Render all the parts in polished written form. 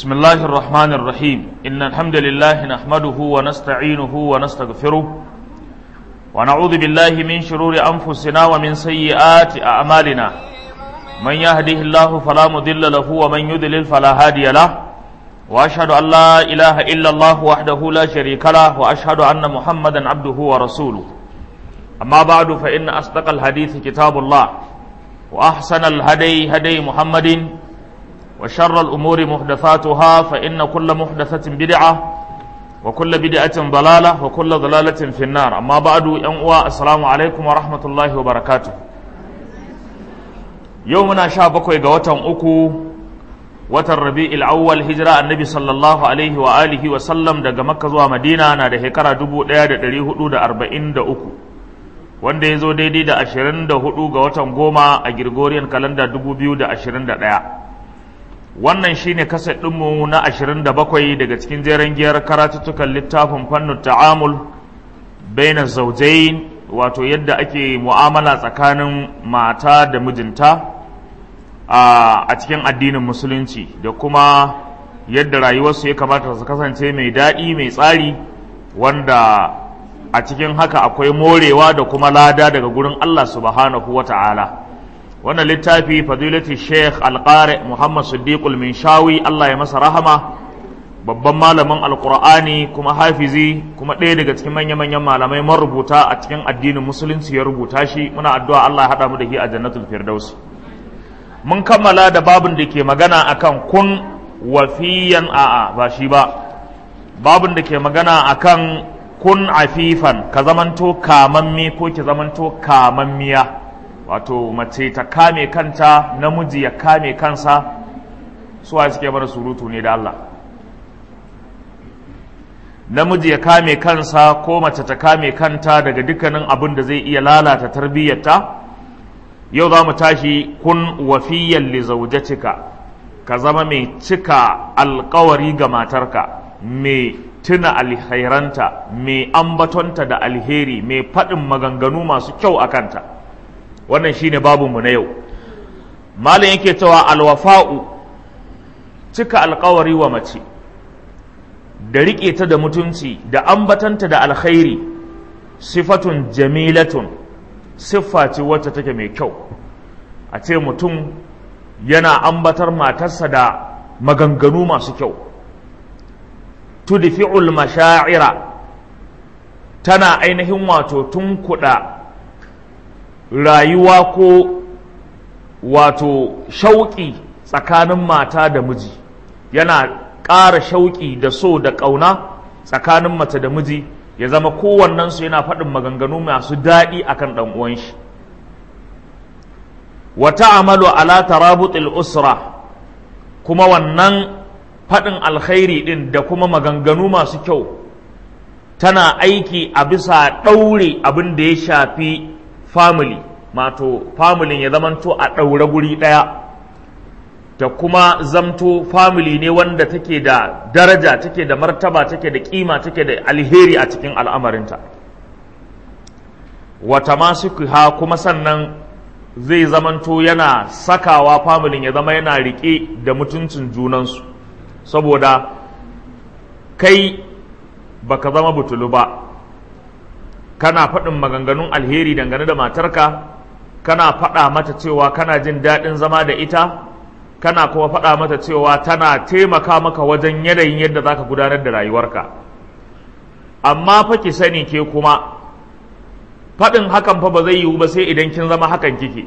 بسم الله الرحمن الرحيم إن الحمد لله نحمده ونستعينه ونستغفره ونعوذ بالله من شرور أنفسنا ومن سيئات أعمالنا من يهده الله فلا مضل له ومن يضلل فلا هادي له وأشهد أن لا إله إلا الله وحده لا شريك له وأشهد أن محمدا عبده ورسوله أما بعد فإن أصدق الحديث كتاب الله وأحسن الهدي هدي محمد وشر الأمور محدثاتها فإن كل محدثة بدعة وكل بدعة ضلالة وكل ضلالة في النار أما بعد أنواع السلام عليكم ورحمة الله وبركاته يومنا شابكو يقوتهم أكو الربيع الأول هجرة النبي صلى الله عليه وآله وسلم دقى مكة زوا مدينة نادى هكرا دبو ديادة دريه دا 43 wanda ya zo daidai da 24 ga watan goma a Gregorian calendar 2021 wannan shine kaset ɗinmu na 27 daga cikin jeren giyar karatuttukan littafin fannin ta'amul bainar zaujain wato yadda ake mu'amala tsakanin mata da mijinta a cikin addinin musulunci da kuma yadda rayuwarsu ya kamata su kasance mai daɗi mai tsari wanda a cikin haka akwai morewa da kuma lada daga gurin Allah subhanahu wa ta'ala. Wannan littafi fadilati Sheikh Al-Qari Muhammad Siddiq Al-Minshawi Allah ya masa rahama, babban malamin Al-Qur'ani kuma hafizi kuma ɗaya daga cikin manya-manyan malamai marubuta a cikin addinin musulunci ya rubuta shi. Muna addu'a Allah ya haɗa mu da shi a Jannatul Firdaus. Mun kammala da babin da ke magana akan kun wafiyan ba shi ba. Babin da ke magana akan kun afifan ka zamanto kamamme ko ki zamanto kamammiya, wato mace ta kame kanta namiji ya kame kansa. Suwa suke mana surutu ne da Allah? Namiji ya kame kansa ko mace ta kame kanta daga dukkanin abin da zai iya lalata tarbiyyarta. Yau za mu tashi kun wafiyan li zaujatika, ka zama mai cika alkawari ga matarka, mai tuna alhairanta, mai ambatonta da alheri, mai faɗin maganganu masu kyau a kanta. Wannan shine babinmu na yau. Malam yake cewa alwafa'u, cika alkawari wa mace da riƙe ta da mutunci da ambatanta da alkhairi, sifatun jamilatun, siffa ce wacce take mai kyau. A ce mutum yana ambatar matarsa da maganganu masu kyau. Tudfi'ul mashaa'ira, tana ainihin wato tunkuɗa rayuwa ko wato shauƙi tsakanin mata da miji, yana ƙara shauƙi da so da ƙauna tsakanin mace da miji, ya zama kowannensu yana faɗin maganganu masu daɗi akan ɗan uwan shi. Wa ta'amalu ala tarabutil usra, kuma wannan faɗin alkhairi ɗin da kuma maganganu masu kyau tana aiki a bisa ɗaure abin da ya shafi family, mato familin ya zamanto a ɗaure guri ɗaya, da kuma zamto family ne wanda take da daraja, take da martaba, take da ƙima, take da alheri a cikin al'amarinta. Wata masu kuma sannan zai zamanto yana sakawa familin ya zama yana riƙe da mutuncin junansu, saboda kai baka zama butulu ba, kana faɗin maganganun alheri dangane da matarka, kana faɗa mata cewa kana jin daɗin zama da ita, kana kuma faɗa mata cewa tana taimaka maka wajen yanayin yadda za ka gudanar da rayuwarka. Amma fa ki sani ke kuma faɗin hakan fa ba zai yiwu ba sai idan kin zama hakan kike.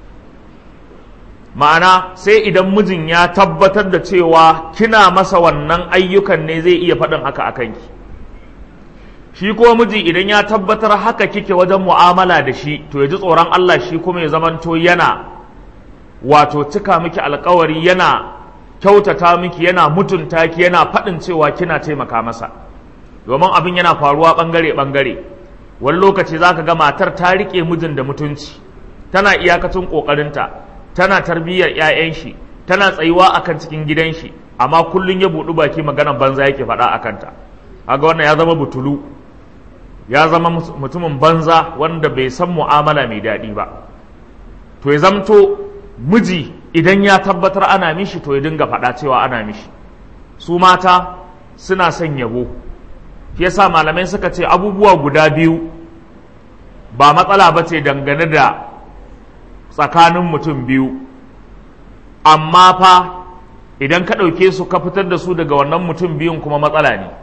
Ma'ana sai idan mijin ya tabbatar da cewa kina masa wannan ayyukan ne zai iya faɗin haka a kanki. Shi kuma miji idan ya tabbatar haka kike wajen mu'amala da shi, to ya ji tsoron Allah shi kuma ya zamanto yana wato cika miki alkawari, yana kyautata miki, yana mutunta ki, yana faɗin cewa kina taimaka masa. Domin abin yana faruwa ɓangare-ɓangare. Wani lokaci za ka ga matar ta riƙe mijin da mutunci, tana iyakacin ƙoƙarinta, tana tarbiyyar 'ya'yan shi, tana tsayuwa akan cikin gidan shi, amma kullun ya buɗu baki maganar banza yake faɗa a kanta. Kaga wannan ya zama butulu, ya zama mutumin banza wanda bai san mu'amala mai daɗi ba. To ya zamto miji idan ya tabbatar ana mishi, to ya dinga faɗa cewa ana mishi. su mata suna son yabo, shi yasa malamai suka ce abubuwa guda biyu ba matsala ba ce dangane da tsakanin mutum biyu, amma fa idan ka ɗauke su ka fitar da su daga wannan mutum biyun kuma matsala ne.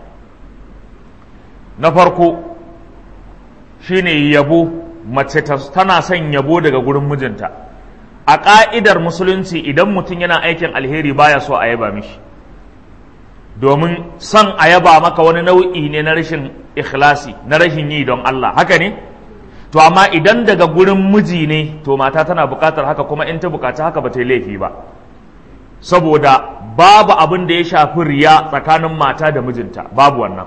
Na farko shine yabo, mace tana son yabo daga gurin mijinta. A ƙa'idar musulunci idan mutum yana aikin alheri baya so a yaba mishi, domin son a yaba maka wani nau'i ne na rashin ikhlasi, na rashin yi don Allah, haka ne? To amma idan daga gurin miji ne to mata tana buƙatar haka, kuma in ta buƙaci haka ba ta yi laifi ba, saboda babu abin da ya shafi riya tsakanin mata da mijinta, babu wannan.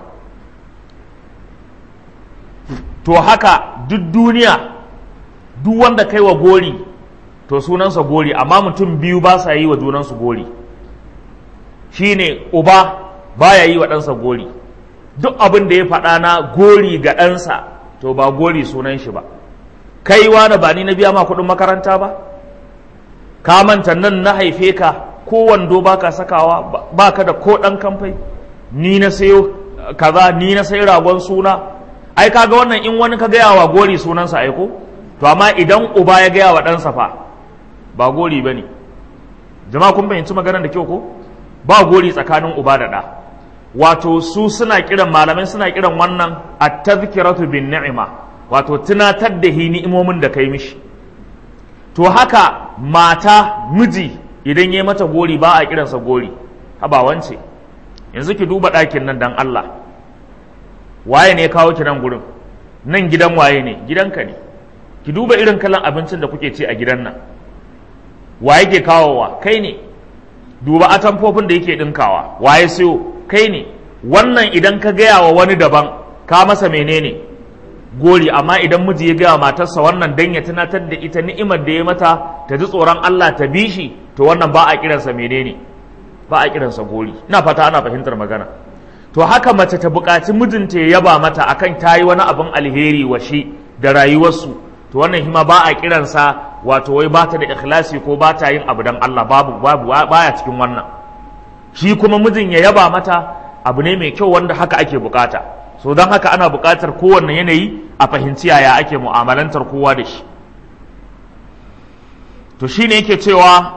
To haka duk duniya, duk wanda kai wa gori to sunansa gori, amma mutum biyu ba sa yi wa junansu gori. Shine uba baya yi wa ɗansa gori, duk abin da ya faɗa na gori ga ɗansa to ba gori sunan shi ba. Kai wani ba ni na biya ma kuɗin makaranta ba, ka manta nan na haife ka, ko wando ba ka sakawa, ba ka da ko ɗan kamfai, ni na sayo kaza, ni na sayi ragon suna. Ai kaga wannan in wani ka gaya wa gori sunansa aiko, to amma idan uba ya gaya wa ɗansa fa ba gori ba ne. Jama'a kun fahimci maganar da kyau ko? Ba gori tsakanin uba da ɗa. Wato su suna kiran, malamai suna kiran wannan at-tadhkiratu bin ni'ima, wato tunatar da hi ni'imomin da kai mishi. To haka mata miji idan yayi mata gori ba a kiransa gori. Haba wance, yanzu ki duba ɗakin nan dan Allah, waye ne ya kawo ki nan gurin? Nan gidan waye ne? Gidanka ne. Ki duba irin kalan abincin da kuke ci a gidan nan, waye ke kawowa? Kai ne. Duba atamfofin da yake ɗinkawa, waye siyo? Kai ne. Wannan idan ka gaya wa wani daban ka masa menene? Gori. Amma idan miji ya gaya wa matarsa wannan dan ya tunatar da ita ni'imar da ya mata, ta ji tsoron Allah ta bi shi, to wannan ba a kiransa menene? Ba a kiransa gori. Ina fata ana fahimtar magana. To haka mace ta buƙaci mijinta ya yaba mata akan ta yi wani abin alheri wa shi da rayuwarsu, to wannan hima ba a kiransa wato wai ba ta da ikhlasi ko ba ta yin abu dan Allah, babu baya cikin wannan. Shi kuma mijin ya yaba mata abu ne mai kyau wanda haka ake bukata. So don haka ana bukatar kowanne yanayi a fahimci yaya ake mu'amalantar kowa da shi. To shine yake cewa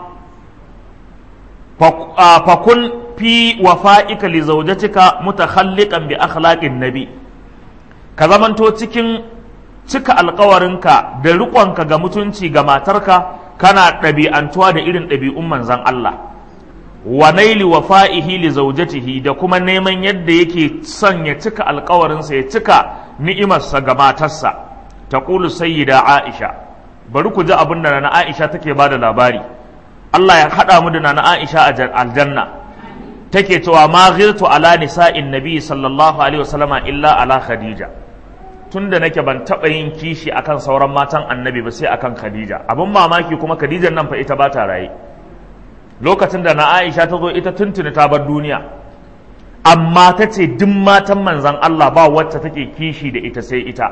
fakun fi wafa'ika li zawjatika mutakhalliqan bi akhlaqin nabi, ka zamanto cikin cika alkawarinka da riƙonka ga mutunci ga matarka, kana ɗabi'antuwa da irin ɗabi'un manzan Allah. Wa naili wafa'ihi li zawjatihi, da kuma neman yadda yake son ya cika alkawarinsa, ya cika ni'imarsa ga matarsa. Taqulu sayyida Aisha, bari ku ji abin da na Aisha take bada labari. Allah ya haɗa mu da na Aisha a aljanna. Take cewa ma ghirtu ala nisa'in nabi sallallahu alaihi wasallama illa ala Khadija. Tunda nake ban taɓa yin kishi akan sauran matan annabi ba sai akan Khadija. Abin mamaki kuma Khadijan nan fa ita ba ta raye. Lokacin da na Aisha ta zo ita tuntuni ta bar duniya, amma ta ce duk matan manzan Allah ba wacce take kishi da ita sai ita.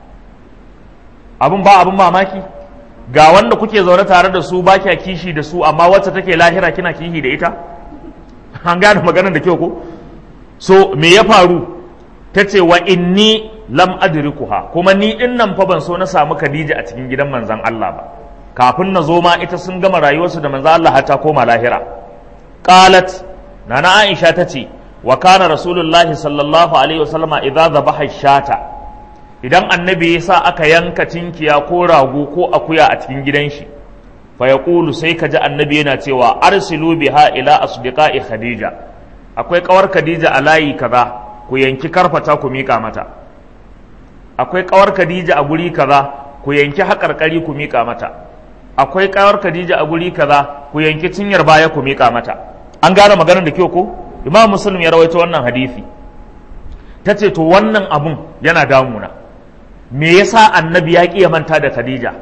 Abin mamaki, ga wanda kuke zaune tare da su ba kya kishi da su, amma wacce take lahira kina kishi da ita. An gane maganar da kyau ko? So me ya faru? Ta ce wa inni lam adrikuha, kuma ni din nan fa ban so na samu Khadija a cikin gidan manzon Allah ba. Kafin na zo ma ita sun gama rayuwarsu da manzon Allah har ta koma lahira. Qalat, nana Aisha ta ce wa kana rasulullahi sallallahu alaihi wasallama idza dhabaha shata, idan annabi ya sa aka yanka tinkiya ko rago ko akuya a cikin gidan shi, fa yaqulu, sai ka ji annabi yana cewa arsilu biha ila asdiqai Khadija, akwai kawar Khadija a layi kaza, ku yanki karfata ku mika mata. Akwai kawar Khadija a guri kaza, ku yanki haƙarƙari ku mika mata. Akwai kawar Khadija a guri kaza, ku yanki cinyar baya ku mika mata. An gane maganar da kyau ko? Imam Muslim ya rawaito wannan hadisi. Tace to wannan abun yana damuna. Me yasa annabi ya ƙi ya manta da Khadija?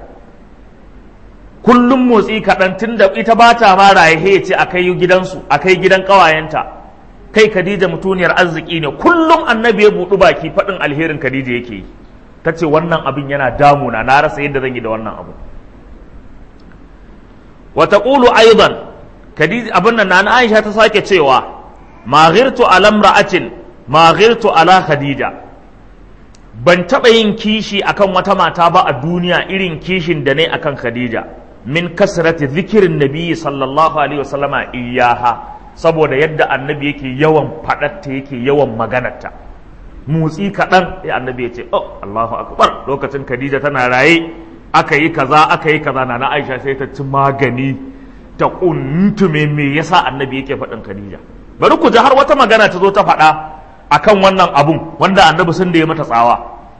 Kullum motsi kaɗan, tun da ita ba ta ma raye ya ce a kai gidansu, a kai gidan ƙawayenta. Kai Khadija mutuniyar arziki ne, kullum annabi ya buɗu baki faɗin alherin Khadija yake yi. Ta ce wannan abin yana damuna, na rasa yadda zan yi da wannan abu. Wa taqulu aidan, Khadija abin nan na Aisha ta sake cewa ma ghirtu ala imra'atin ma ghirtu ala khadija, ban taɓa yin kishi akan wata mata ba a duniya irin kishin da ne akan khadija, min kasrati zikirin nabi sallallahu alaihi wasallama iyaha, saboda yadda annabi yake yawan faɗatta yake yawan maganarta, motsi kaɗan ya annabi ya ce oh Allahu akbar, lokacin khadija tana raye aka yi kaza na Aisha sai ta ci magani ta kuntume me yasa annabi yake faɗin khadija. Bari ku ji har wata magana ta zo ta faɗa akan wannan abun wanda annabi sun da ya mata tsawa.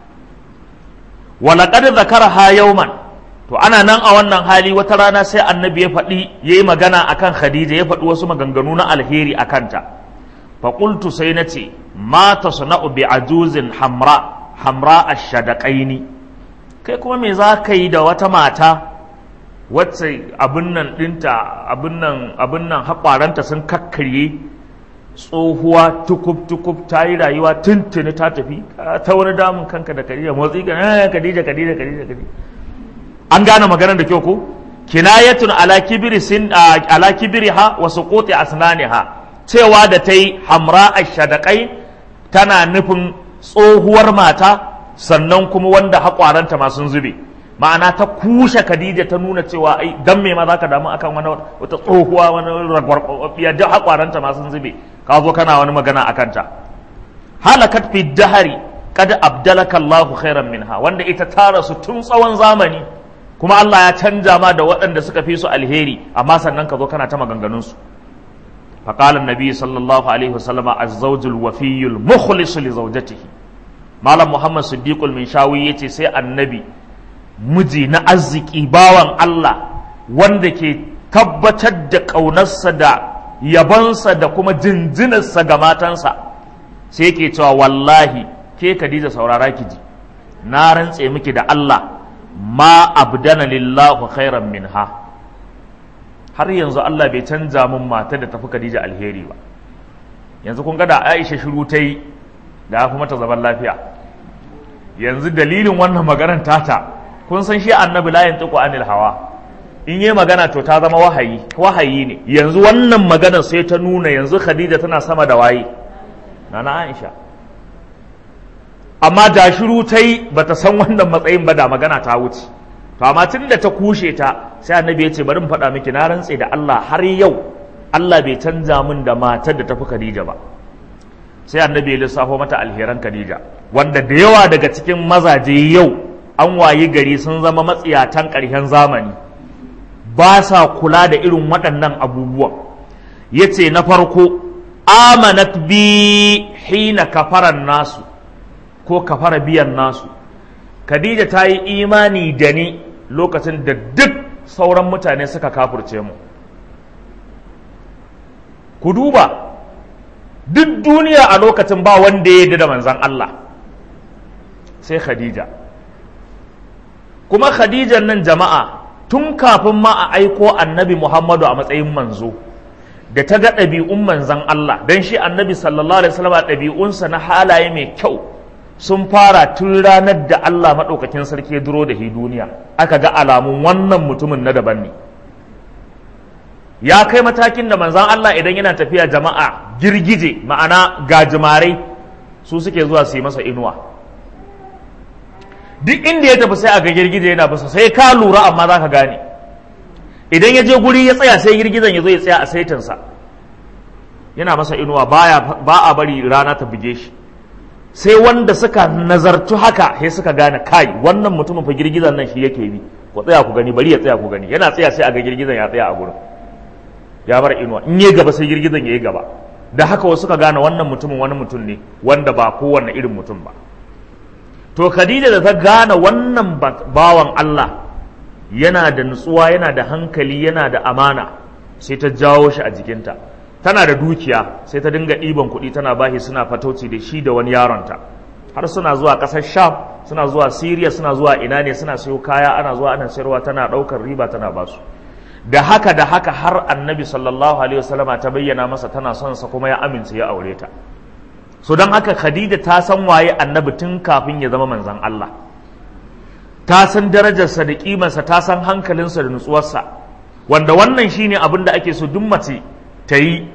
Walaƙad zakaraha yawman, to ana nan a wannan hali wata rana sai annabi ya yi magana akan khadija, ya faɗi wasu maganganu na alheri a kanta. Faƙultu sai na ce ma tasna'u bi ajuzin hamra ash-shadaqaini, kai kuma me za ka yi da wata mata wacce abin nan ɗinta abin nan haƙwaranta sun kakkarye, tsohuwa tukub ta yi rayuwa tuntuni ta tafi, ta wani damun kanka da Khadija, motsi ka Khadija. An gane maganar da kyau ko? Kinayatun ala kibiriha wa suquti asnaniha, cewa da ta yi hamra ash-shadaqai tana nufin tsohuwar mata sannan kuma wanda haƙwaranta ma sun zube, ma'ana ta kushe Khadija ta nuna cewa ai dan me ma zaka damu akan wata tsohuwa wani ragwarbiya da haƙwaranta ma sun zube, ka zo kana wani magana akan ta. Halakat fi dahari kad abdalaka Allahu khairan minha, wanda ita ta rasu tun tsawon zamani kuma Allah ya canja ma da waɗanda suka fi su alheri, amma sannan ka zo kana ta maganganun su. فقال النبي صلى الله عليه وسلم الزوج الوفي المخلص لزوجته. Malam Muhammad Siddiqul Minshawi yace sai annabi, miji na arziki bawan Allah wanda ke tabbatar da ƙaunarsa da yabansa da kuma jinjinarsa ga matansa, sai yake cewa wallahi ke Khadija saurara ki ji, na rantse miki da Allah ma abdana lillahu khairan minha, har yanzu Allah bai canza mun mata da tafi Khadija alheri ba. Yanzu kun ga da Aisha shiru ta yi da kuma ta zaman lafiya. Yanzu dalilin wannan maganar tata, kun san shi annabi la yantiqu anil hawa, in yi magana to ta zama wahayi ne. Yanzu wannan maganar sai ta nuna yanzu Khadija tana sama da waye, nana Aisha. Amma da shiru ta yi bata san wannan matsayin ba da magana ta wuce. To amma tun da ta kushe ta, sai annabi ya ce bari in faɗa miki, na rantse da Allah har yau Allah bai canza min da matar da tafi Khadija ba. Sai annabi ya lissafo mata alheran Khadija, wanda da yawa daga cikin mazaje yau an wayi gari sun zama matsiyatan ƙarshen zamani, ba sa kula da irin waɗannan abubuwan. Yace na farko, amanat bi hina kafaran nasu ko kafara biyan nasu, Khadija ta yi imani da ni lokacin da duk sauran mutane suka kafurce mu. Ku duba, duk duniya a lokacin ba wanda ya yarda da manzan Allah sai Khadija. Kuma Khadijan nan jama'a, tun kafin ma a aiko annabi Muhammadu a matsayin manzo, da ta ga ɗabi'un manzan Allah, don shi annabi sallallahu alaihi wasallam ɗabi'unsa na halaye mai kyau sun fara tun ranar da Allah maɗaukakin sarki ya duro da shi duniya, aka ga alamun wannan mutumin na daban ne. Ya kai matakin da manzan Allah idan yana tafiya jama'a, girgije ma'ana gajimarai su suke zuwa su yi masa inuwa. Duk inda ya tafi sai a ga girgije yana bisa, sai ka lura amma za ka gane. Idan ya je guri ya tsaya sai girgijen ya zo ya tsaya a saitinsa, yana masa inuwa, ba a bari rana ta buge shi. Sai wanda suka nazartu haka sai suka gane kai wannan mutumin fa girgizan nan shi yake bi, ku tsaya ku gani, bari ya tsaya ku gani. Yana tsaya sai a ga girgizan ya tsaya a gurin, ya bar inuwa, in yi gaba sai girgizan ya yi gaba. Da haka wasu suka gane wannan mutumin wani mutum ne wanda ba kowanne irin mutum ba. To Khadija da ta gane wannan bawan Allah yana da nutsuwa, yana da hankali, yana da amana, sai ta jawo shi a jikinta. Tana da dukiya, sai ta dinga ɗiban kuɗi tana bashi, suna fatauci da shi da wani yaronta, har suna zuwa ƙasar Sham, suna zuwa Siriya, suna zuwa ina ne, suna sayo kaya, ana zuwa ana sayarwa, tana ɗaukar riba tana basu. Da haka har annabi sallallahu alaihi wasallama ta bayyana masa tana son sa kuma ya amince ya aure ta. So don haka Khadija ta san waye annabi tun kafin ya zama manzon Allah, ta san darajarsa da kimarsa, ta san hankalinsa da nutsuwarsa, wanda wannan shine abin da ake so duk mace ta yi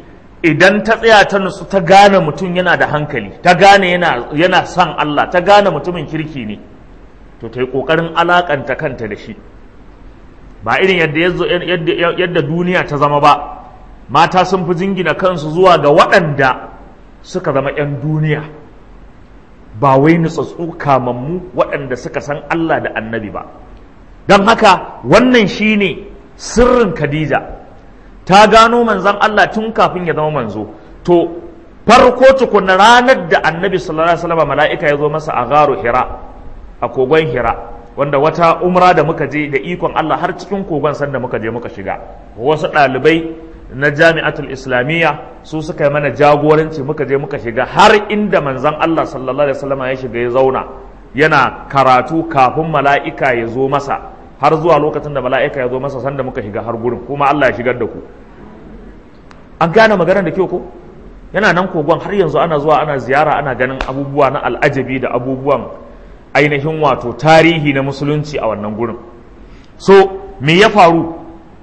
idan ta tsaya ta nutsu ta gane mutum yana da hankali, ta gane yana son Allah, ta gane mutumin kirki ne, to ta yi ƙoƙarin alaƙanta kanta da shi. Ba irin yadda duniya ta zama ba, mata sun fi jingina kansu zuwa ga waɗanda suka zama 'yan duniya, ba wai nutsatsu kamammu waɗanda suka san Allah da annabi ba. Don haka wannan shine sirrin Khadija, ta gano manzon Allah tun kafin ya zama manzo. To farko tukuna ranar da annabi sallallahu alaihi wasallam mala'ika ya zo masa a garu Hira, a kogon Hira, wanda wata umra da muka je da ikon Allah har cikin kogon sanda muka je muka shiga, wasu ɗalibai na jami'atul islamiyya su suka yi mana jagoranci, muka je muka shiga har inda manzon Allah sallallahu alaihi wasallam ya shiga ya zauna yana karatu kafin mala'ika ya zo masa, har zuwa lokacin da mala'ika ya zo masa sanda muka shiga har gurin, kuma Allah ya shigar da ku. An gane maganar da kyau ko? Yana nan kogon har yanzu ana zuwa ana ziyara, ana ganin abubuwa na al'ajabi da abubuwan ainihin wato tarihi na musulunci a wannan gurin. So me ya faru?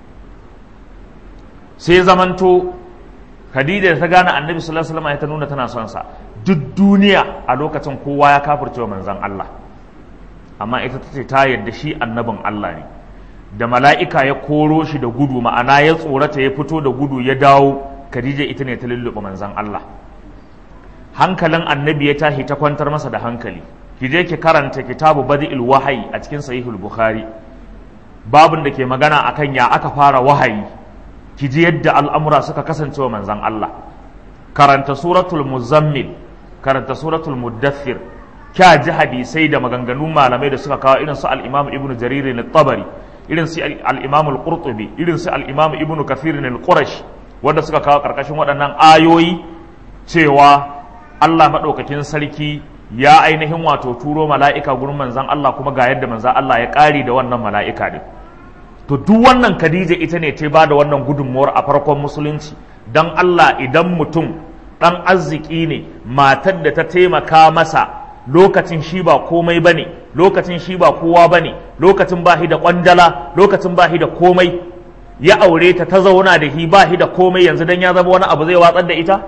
Sai zamanto Khadija ta gane annabi sallallahu alaihi wasallam ta nuna tana son sa. Duk duniya a lokacin kowa ya kafircewa manzon Allah, amma ita ta ce ta yarda shi annabin Allah ne. Da mala'ika ya koro shi da gudu, ma'ana ya tsorata ya fito da gudu ya dawo, Khadija ita ne ta lulluɓe manzon Allah. Hankalin annabi ya tashi, ta kwantar masa da hankali. Ki je ki karanta kitabu Badi'il Wahayi a cikin Sahihul Bukhari, babin da ke magana akan ya aka fara wahayi, ki ji yadda al'amura suka kasance wa manzon Allah. Karanta suratul Muzammil, karanta suratul Muddathir, kya ji hadisai da maganganun malamai da suka kawo, irin su al-Imam Ibn Jarir al-Tabari, irin su al-Imam al-Qurtubi, irin su al-Imam Ibn Kathir al-Qurashi, wanda suka kawo karkashin waɗannan ayoyi cewa Allah madaukakin sarki ya ainihin wato turo mala'ika gurin manzon Allah, kuma ga yadda manzon Allah ya ƙari da wannan mala'ika din. To duk wannan Khadija ita ne ta ba da wannan gudunmuwar a farkon musulunci. Dan Allah, idan mutum ɗan arziki ne, matar da ta taimaka masa lokacin shi ba komai ba ne, lokacin shi ba kowa ba ne, lokacin ba shi da ƙwandala, lokacin ba shi da komai, ya aure ta, ta zauna da shi ba shi da komai, yanzu dan ya zama wani abu zai watsar da ita?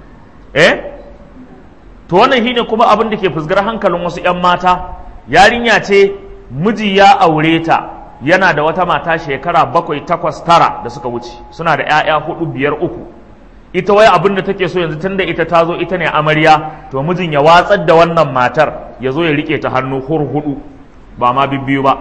To wannan shi ne kuma abin da ke fusgar hankalin wasu 'yan mata. Yarinya ce, miji ya aure ta, yana da wata mata shekara 7, 8, 9 da suka wuce, suna da 'ya'ya 4, 5, 3. Ita wai abin da take so yanzu, tunda ita ta zo ita ne amarya, to mijin ya watsar da wannan matar, ya zo ya rike ta hannu hurhudu, ba ma bibbiyu ba.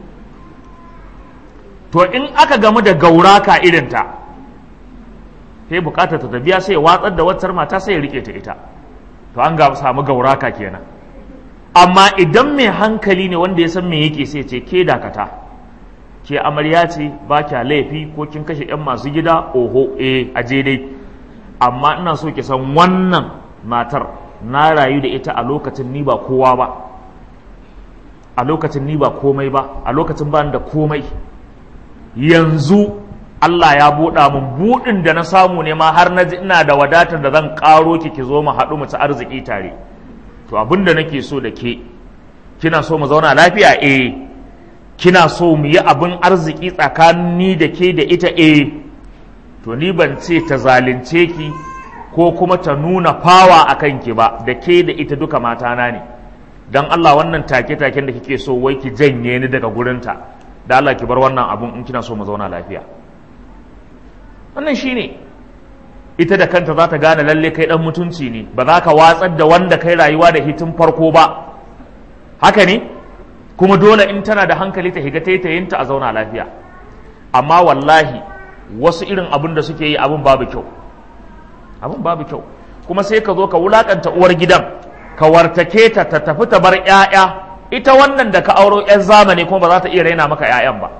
To in aka gamu da gauraka irinta, sai bukatar ta biya, sai ya watsar da waccar mata, sai ya rike ta ita. To an samu gauraka kenan. Amma idan mai hankali ne wanda ya san me yake, sai ce ke dakata, ke amarya ce, ba kya laifi, ko kin kashe 'yan masu gida, oho, aje dai, amma ina so ki san wannan matar na rayu da ita a lokacin ni ba kowa ba, a lokacin ni ba komai ba, a lokacin ba da komai. Yanzu Allah ya buɗa mun buɗin da na samu ne ma, har na ji ina da wadatar da zan ƙaro ki zo mu haɗu mu ci arziki tare. To abin da nake so da ke, kina so mu zauna lafiya? Kina so mu yi abin arziki tsakanin da ke da ita? To ni ban ce ta zalunce ki ko kuma ta nuna fawa a kanki ba, da ke da ita duka matana ne. Don Allah, wannan take-taken da kike so wai ki janye ni daga gurinta, da Allah ki bar wannan abun in kina so mu zauna lafiya. Wannan shi ne, ita da kanta za ta gane lalle kai ɗan mutunci ne, ba za ka watsar da wanda kai rayuwa da hitin farko ba. Haka ne? Kuma dole in tana da hankali ta higa taitayinta a zauna lafiya. Amma wallahi wasu irin abin da suke yi, abin babu kyau, abin babu kyau. Kuma sai ka zo ka wulakanta uwar gidan, ka wartake ta, ta tafi ta bar 'ya'ya, ita wannan da ka auro 'yan zamani kuma ba za ta iya raina maka 'ya'yan ba,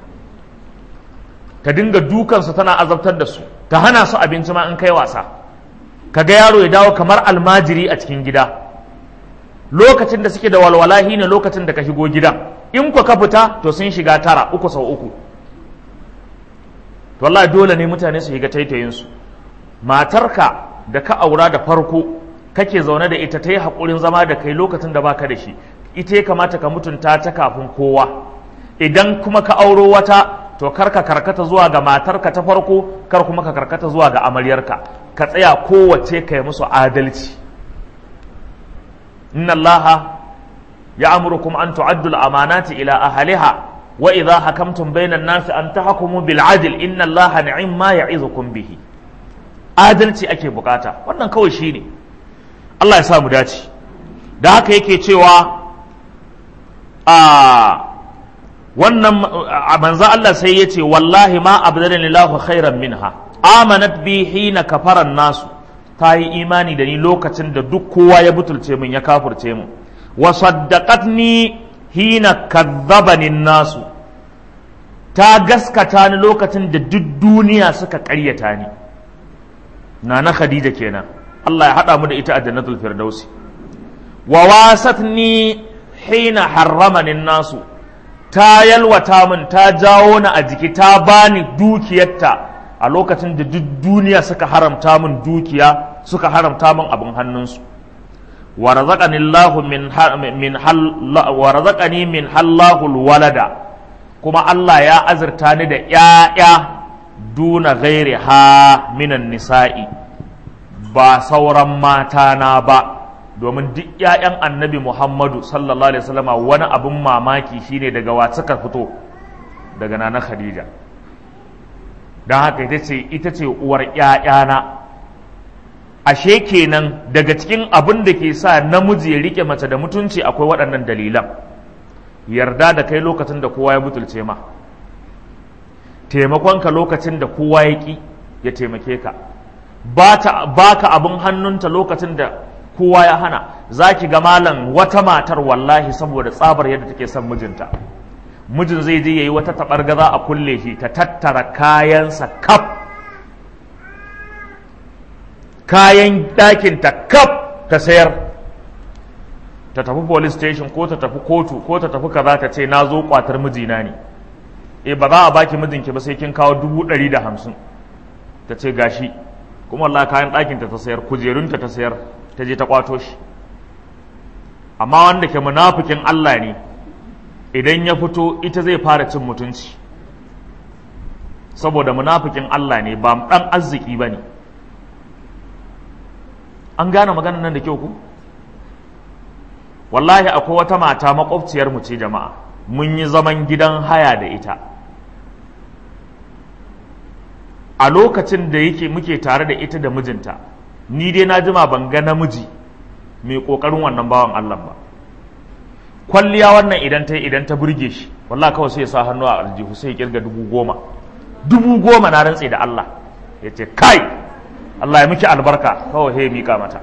ta dinga dukansu tana azabtar da su, ta hana su abinci ma in kai wasa, ka ga yaro ya dawo kamar almajiri a cikin gida. Lokacin da suke da walwalahi ne lokacin da ka shigo gidan, in ka fita to sun shiga 9, 3 sau 3. To wallahi dole ne mutane su shiga taitayinsu. Matarka da ka aura da farko kake zaune da ita, ta yi haƙurin zama da kai lokacin da baka da shi, ita ya kamata ka mutunta ta kafin kowa. Idan kuma ka auro wata, to kar ka karkata zuwa ga matarka ta farko, kar kuma ka karkata zuwa ga amaryarka. ka tsaya kowace kai musu adalci. inna allaha ya'murukum an tu'addu al-amanati ila ahliha wa idha hakamtum bayna an-nasi an tahkumu bil 'adl inna allaha ni'ma ya'izukum bihi. Adalci ake bukata, wannan kawai shine. Allah ya sa mu dace. Da haka yake cewa wannan manzo Allah sai yace wallahi ma abdalani lahu khairan minha amanat bi hina kafara nasu, ta yi imani da ni lokacin da duk kowa ya butulce min ya kafurce mu, wa saddaqatni hina kadzabani nasu, ta gaskata ni lokacin da duk duniya suka ƙaryata ni. Nana Khadija kenan, Allah ya hada mu da ita a jannatul firdausi. Wa wasatni hina harramani nasu, ta yalwata min, ta jawo ni a jiki, ta bani dukiyarta a lokacin da duk duniya suka haramta min dukiya, suka haramta min abin hannunsu. wa razaqani Allahu min hallahul walada, kuma Allah ya azurta ni da ƴaƴa duna ghairiha minan nisa'i, ba sauran mata na ba, domin duk ƴaƴan annabi Muhammadu sallallahu alaihi wasallama wani abin mamaki shine daga wa suka fito, daga nana Khadija. don haka ita ce uwar ƴaƴana. Ashe kenan daga cikin abin da ke sa namiji ya rike mace da mutunci akwai waɗannan dalilan. Yarda da kai lokacin da kowa ya butulce ma, taimakonka lokacin da kowa ya ƙi ya taimake ka, baka abin hannunta lokacin da kowa ya hana. Za ki ga malam wata matar wallahi saboda tsabar yadda take son mijinta, mijin zai je yayi wata taɓargaza a kulle shi, ta tattara kayansa kaf, kayan ɗakinta kaf ta sayar, ta tafi police station ko ta tafi kotu ko ta tafi kaza, ta ce na zo kwatar mijina ne. Ba za a baki mijinki ba sai kin kawo 150. ta ce gashi, kuma Allah kayan ɗakinta ta sayar, kujerunta ta sayar, ta je ta kwato shi. Amma wanda ke munafikin Allah ne, idan ya fito ita zai fara cin mutunci, saboda munafikin Allah ne, ba ɗan arziki ba ne. An gane maganar nan da kyau ku? Wallahi akwai wata mata makwabciyar mu ce jama'a, mun yi zaman gidan haya da ita. A lokacin da muke tare da ita da mijinta, ni dai na jima ban ga namiji mai kokarin wannan bawan Allah ba. Kwalliya wannan idan ta burge shi, wallahi kawai sai ya sa hannu a aljihu sai ya kirga 10,000. 10,000 na rantse da Allah. Ya ce kai Allah ya miki albarka, kawai he mika mata.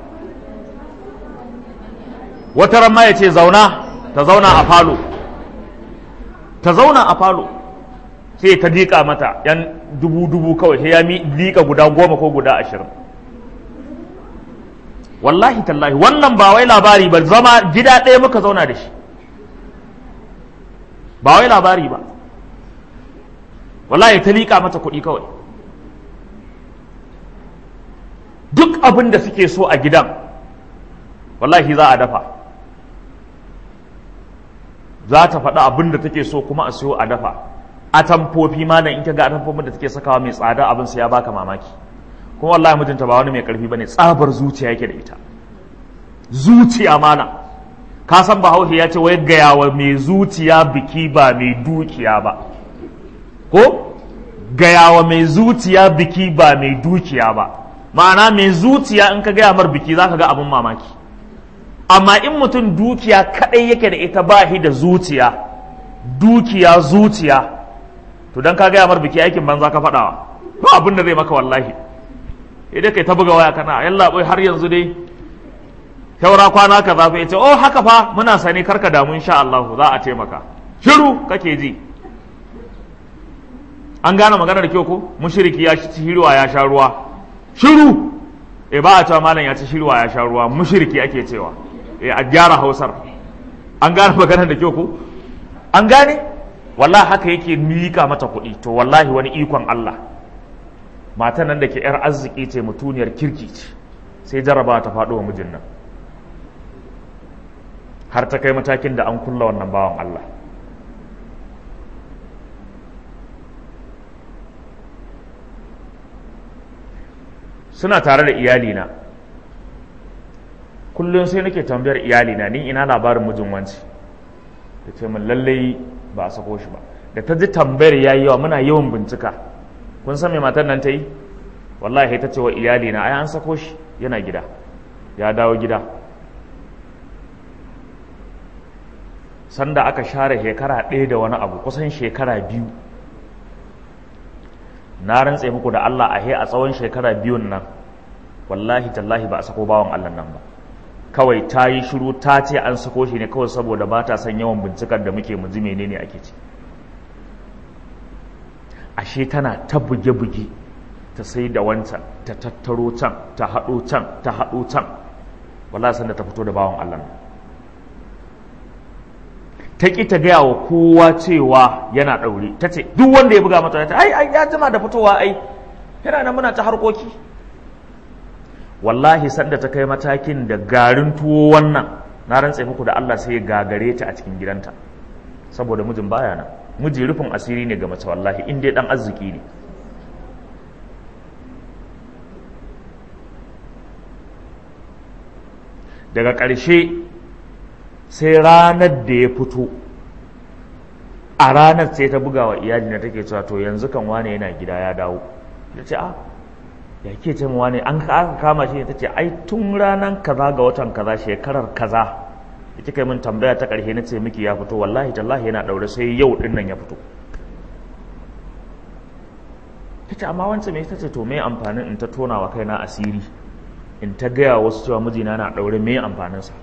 Wata ran ma ya ce zauna, ta zauna a falo, ta zauna a falo, sai ta liƙa mata yan 1000 kawai, sai ya liƙa guda 10 ko guda 20. Wallahi tallahi wannan ba wai labari ba, zama gida ɗaya muka zauna da shi, ba wai labari ba. Wallahi ta liƙa mata kuɗi kawai. Duk abin da suke so a gidan wallahi za a dafa, za ta faɗi abin da take so kuma a siyo a dafa. Atamfofi ma in ka ga atamfofin da take sakawa mai tsada, abin sai ya baka mamaki. Kuma wallahi mijinta ba wani mai ƙarfi bane, tsabar zuciya yake da ita. Zuciya mana, ka san Bahaushe ya ce wai gaya wa mai zuciya biki ba mai dukiya ba, ko gaya wa mai zuciya biki ba mai dukiya ba. Ma'ana mai zuciya in ka gaya mar biki za ka ga abin mamaki, amma in mutum dukiya kaɗai yake da ita ba shi da zuciya, dukiya zuciya, to don ka gaya mar biki aikin banza ka faɗawa, ba abin da zai maka wallahi. Idan kai ta buga waya kana yalla bai har yanzu dai taura kwana ka zafi, ya ce oh haka fa muna sani, karka damu insha Allah za a taimaka. Shiru kake ji. An gane magana da kyau ko? Mushriki ya ci hirwa ya sha ruwa. Shiru, ba a cewa malam ya ci shirwa ya sha ruwa, mushriki ake cewa. A gyara Hausar. An gane maganar da kyau ko? An gane? Wallahi haka yake mika mata kuɗi, to wallahi wani ikon Allah. Matan nan da ke ‘yar arziki ce, mutuniyar kirki ce, sai jaraba ta faɗo wa mijin nan. Har ta kai matakin da an kulla wannan bawan Allah. suna tare da iyalina, kullum sai nake tambayar iyalina ni ina labarin mijin wanci, ta ce min lallai ba a sako shi ba. Da ta ji tambayar ya yi yawa muna yawan bincika, kun san me matar nan ta yi? Wallahi ta ce wa iyalina ai an sako shi yana gida, ya dawo gida. Sanda aka share shekara 1 da wani abu, kusan shekara 2, na rantse muku da Allah a tsawon shekara 2 nan wallahi tallahi ba a sako bawan Allah nan ba. Kawai ta yi shiru ta ce an sako shi ne kawai saboda ba ta son yawan bincikar da muke mu ji menene ake ci. Ashe tana ta buge-buge, ta sai da wancan, ta tattaro can, ta haɗo can, ta haɗo can. Wallahi sanda ta fito da bawan Allah nan, ta ƙi ta gaya wa kowa cewa yana ɗaure. Ta ce duk wanda ya buga mata ta ai ya jima da fitowa, ai yana nan muna ta harkoki. Wallahi sanda ta kai matakin da garin tuwo wannan, na rantse muku da Allah sai ya gagare ta a cikin gidanta, saboda mijin baya nan. Miji rufin asiri ne ga mace wallahi, in dai dan arziki ne. Daga ƙarshe sai ranar da ya fito, a ranar sai ta buga wa iyali na take cewa to yanzu kan wane yana gida ya dawo. Ta ce ya ke ce wane an kama shi ne? Ta ce ai tun ranar kaza ga watan kaza shekarar kaza da kika yi min tambaya ta ƙarshe na ce miki ya fito, wallahi tallahi yana ɗaure sai yau ɗin nan ya fito. Ta ce amma wancan me? Ta ce to me amfanin in ta tona wa kaina asiri, in ta gaya wasu cewa mijina na ɗaure, me amfaninsa?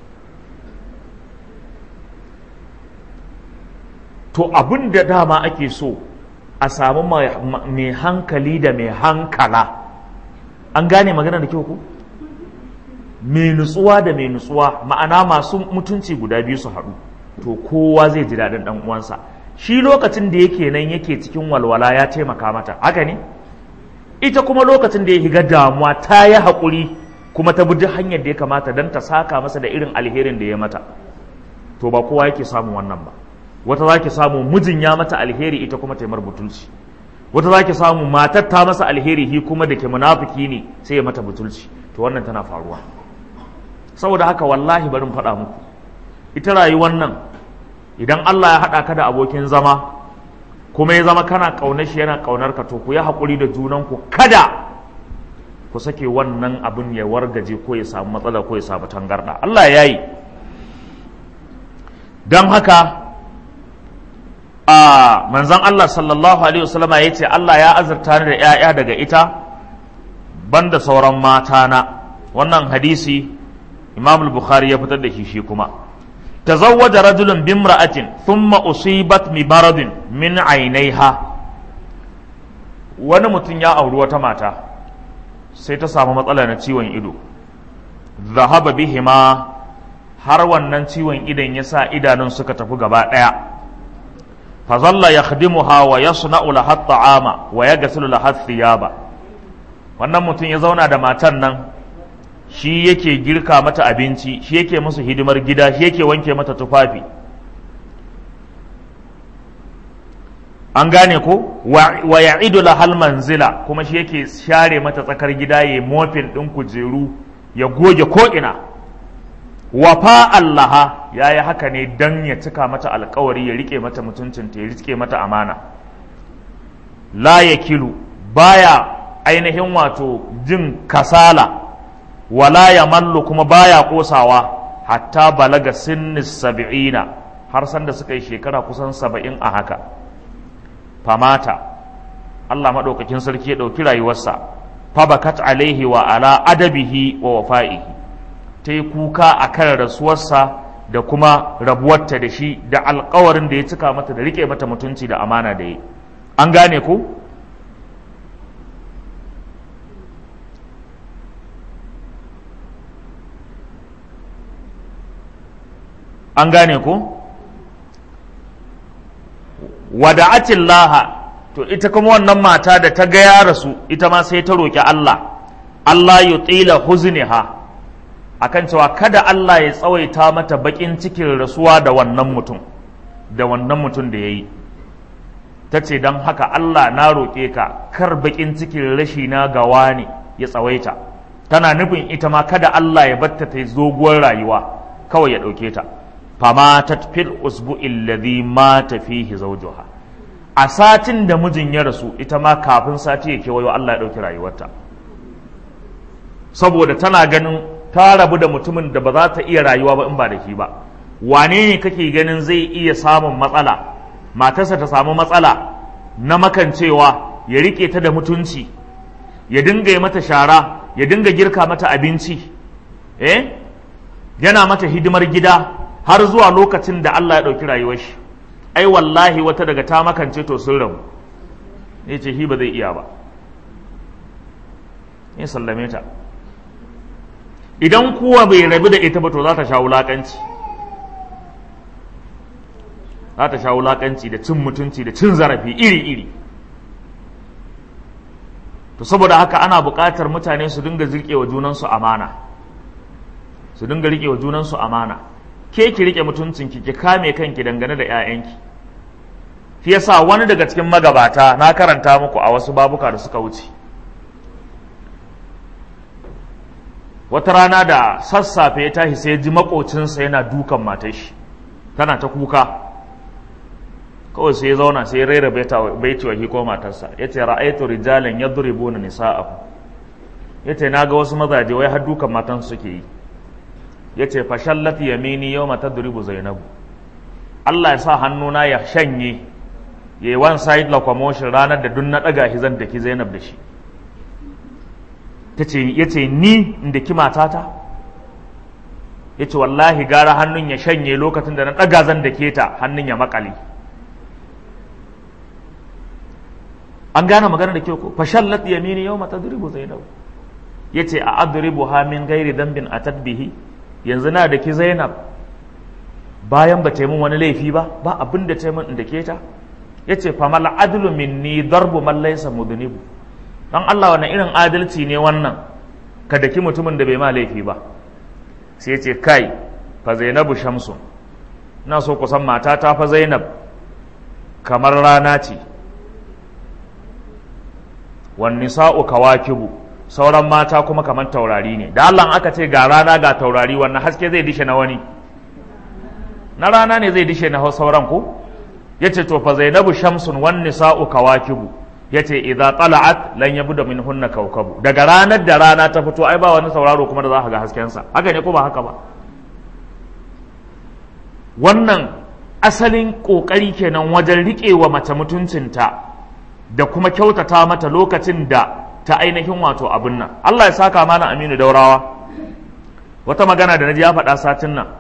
To abin da dama ake so a samu mai hankali da mai hankala, an gane magana da kyau ku? Mai nutsuwa da mai nutsuwa, ma'ana masu mutunci guda biyu su haɗu, to kowa zai ji daɗin ɗan uwansa. Shi lokacin da yake nan yake cikin walwala ya taimaka mata, haka ne? Ita kuma lokacin da ya higa damuwa ta yi haƙuri kuma ta bi duk hanyar da ya kamata don ta saka masa da irin alherin da ya mata. To ba kowa yake samun wannan ba. Wata za ki samu mijin ya mata alheri, ita kuma ta yi mar butulci. Wata za ki samu matar ta masa alheri, hi kuma da ke munafiki ne sai ya mata butulci. To wannan tana faruwa. Saboda haka wallahi bari in faɗa muku, ita rayuwar nan idan Allah ya haɗa ka da abokin zama kuma ya zama kana ƙaunar shi yana ƙaunar ka, to ku yi haƙuri da junanku, kada ku sake wannan abin ya wargaje ko ya samu matsala ko ya samu tangarɗa. Allah ya yi. Don haka manzon Allah sallallahu alaihi wasallama ya ce Allah ya azurta ni da 'ya'ya daga ita banda sauran mata na. Wannan hadisi Imam al-Bukhari ya fitar da shi kuma. Tazawwaja rajulun bimra'atin thumma usibat bi maradin min aynaiha. Wani mutum ya auri wata mata sai ta samu matsala na ciwon ido. Zahaba bihima, har wannan ciwon idon ya sa idanun suka tafi gaba ɗaya. Fazalla yakhdimuha wa yasna'u laha at-ta'ama wa yaghsilu laha ath-thiyaba. Wannan mutum ya zauna da matan nan, shi yake girka mata abinci, shi yake musu hidimar gida, shi yake wanke mata tufafi. An gane ko? Wa ya'idu lahal manzila, kuma shi yake share mata tsakar gida, ya mofin ɗin kujeru, ya goge ko'ina. Wafa allaha, ya yi haka ne don ya cika mata alkawari, ya rike mata mutuncinta, ya rike mata amana. La ya kilu, baya ainihin wato jin kasala, wala ya mallu kuma baya kosawa, hatta balaga sinnis 70, har sanda suka yi shekara kusan 70 a haka. Famata, Allah maɗaukakin sarki ya ɗauki rayuwarsa, fabakat alaihi wa ala adabihi wa wafa'ihi, ta yi kuka a kan rasuwarsa da kuma rabuwarta da shi da alkawarin da ya cika mata da rike mata mutunci da amana da yi. An gane ku? An gane ku? Wada'atillaha, to ita kuma wannan mata da ta ga ya rasu, ita ma sai ta roƙi Allah, Allah yutila huzniha, akan cewa kada Allah ya tsawaita mata bakin cikin rasuwa da wannan mutum da ya yi. Ta ce don haka Allah na roƙe ka kar bakin cikin rashi na gawa ne ya tsawaita. tana nufin ita ma kada Allah ya batta ta yi doguwar rayuwa kawai ya ɗauke ta. Famatat fil usbu'il ladhi mata fihi zawjuha, a satin da mijin ya rasu ita ma kafin sati ya kewayo Allah ya ɗauki rayuwarta, saboda tana ganin ta rabu da mutumin da ba za ta iya rayuwa ba in ba da shi ba. Wane ne kake ganin zai iya samun matsala, matarsa ta samu matsala na makancewa, ya rike ta da mutunci, ya dinga yi mata shara, ya dinga girka mata abinci, yana mata hidimar gida har zuwa lokacin da Allah ya ɗauki rayuwar shi. Ai wallahi wata daga ta makance to sun rabu, ya ce shi ba zai iya ba, ya sallame ta. Idan kuwa bai rabu da ita ba to za ta sha wulaƙanci, za ta sha wulaƙanci da cin mutunci da cin zarafi iri-iri. To saboda haka ana buƙatar mutane su dinga riƙe wa junansu amana, su dinga riƙe wa junansu amana. Ke ki riƙe mutuncinki, ki kame kanki dangane da 'ya'yanki. Shi yasa wani daga cikin magabata na karanta muku a wasu babuka da suka wuce, wata rana da sassafe ya tashi sai ji maƙocinsa yana dukan matar shi tana ta kuka. Kawai sai ya zauna sai ya rera baiti wa hiko matarsa, ya ce ra'aitu rijalan yadribuna nisa'ahu, ya ce na ga wasu mazaje wai har dukan matan suke yi. Ya ce fashallat yamini yawma tadribu zainabu, Allah ya sa hannuna ya shanye, yayi one side locomotion ranar da duk na daga hizan da ki Zainab da shi. Ya ce ni inda ki matata, ya ce wallahi gara hannun ya shanye lokacin da na daga zan da ke ta hannun ya makale. An gane magana da kyau ko? Fashallat yamini yawma tadribu zainabu, ya ce a adribuha min ghairi dhanbin atat bihi, yanzu na da ki Zainab bayan ba ta yi min wani laifi ba, ba abin da ta yi min inda ke ta. Ya ce famal adlu minni darbu man laysa mudnibu, dan Allah wani irin adalci ne wannan, ka daki mutumin da bai ma laifi ba. Sai ce kai fa Zainabu shamsun, ina so ku san mata ta fa Zainab kamar rana ce, wan nisa'u kawakibu, sauran mata kuma kamar taurari ne. Da Allah aka ce ga rana ga taurari, wannan haske zai dishe na wani? Na rana ne zai dishe na sauran ko? Yace to fa Zainabu shamsun wan nisa'u kawakibu, yace idza tala'at lan yabda minhunna kawkabu, daga ranar da rana ta fito ai ba wani sauraro kuma da za ka ga hasken sa. Haka ne ko ba haka ba? Wannan asalin kokari kenan wajen riƙewa mace mutuncinta da kuma kyautata mata lokacin da ta ainihin wato abin nan. Allah ya saka mana Aminu Daurawa wata magana da naji ya faɗa satin nan.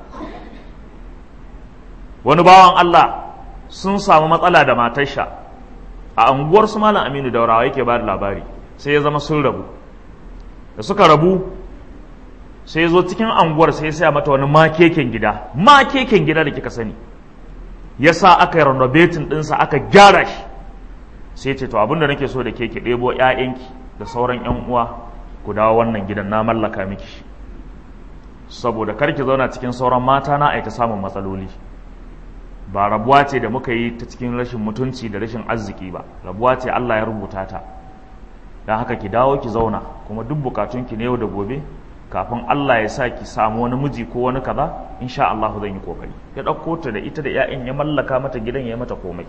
Wani bawan Allah sun samu matsala da matarsa a anguwar su Malam Aminu Daurawa, yake ba da labari, sai ya zama sun rabu. Da suka rabu sai ya zo cikin anguwar sai ya saya mata wani makeken gida da kika sani, ya sa aka yi renovating ɗinsa aka gyara shi. Sai ce to abinda nake so da ke ki ɗebo 'ya'yanki da sauran 'yan uwa ku dawo wannan gidan, na mallaka miki shi, saboda kar ki zauna cikin sauran mata na aita samun matsaloli. Ba rabuwa ce da muka yi ta cikin rashin mutunci da rashin arziki ba, rabuwa ce Allah ya rubuta ta. don haka ki dawo ki zauna, kuma duk bukatunki ne yau da gobe kafin Allah ya sa ki samu wani miji ko wani kaza, insha Allah zan yi kokari. Ya ɗauko ta da ita da 'ya'yan ya mallaka mata gidan, ya mata komai.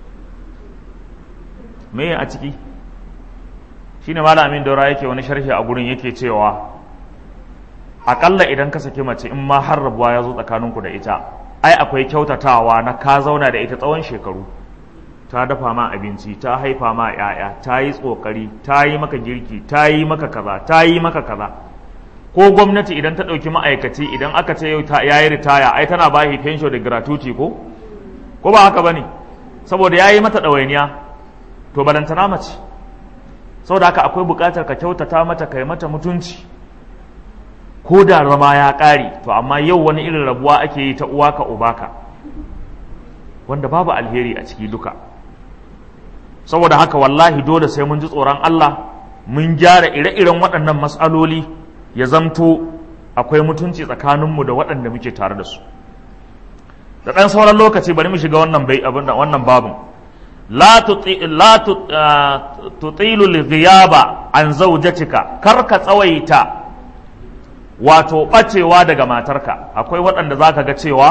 Me a ciki shine malamin Daura yake wani sharhi a gurin, yake cewa akalla idan ka saki mace, in ma har rabuwa ya zo tsakaninku da ita, ai akwai kyautatawa na ka zauna da ita tsawon shekaru, ta dafa ma abinci, ta haifa ma 'ya'ya, ta yi tsokari, ta yi maka girki, ta yi maka kaza, ta yi maka kaza. Ko gwamnati idan ta ɗauki ma'aikaci, idan aka ce yau ya yi ritaya, ai tana ba shi pension da gratuity ko ba haka ba ne, saboda ya yi mata ɗawainiya. To balantana mace, saboda haka akwai buƙatar ka kyautata mata, kai mata mutunci, ko da rama ya ƙare. To amma yau wani irin rabuwa ake yi ta uwa ka uba ka, wanda babu alheri a ciki duka. Saboda haka wallahi dole sai mun ji tsoron Allah, mun gyara ire-iren waɗannan mas'aloli, ya zamto akwai mutunci tsakaninmu da waɗanda muke tare da su. Da ɗan sauran lokaci bari mu shiga wannan babin. La tutilu al-ghiyaba an zawjatika, kar ka tsawaita wato ɓacewa daga matarka. Akwai waɗanda za ka ga cewa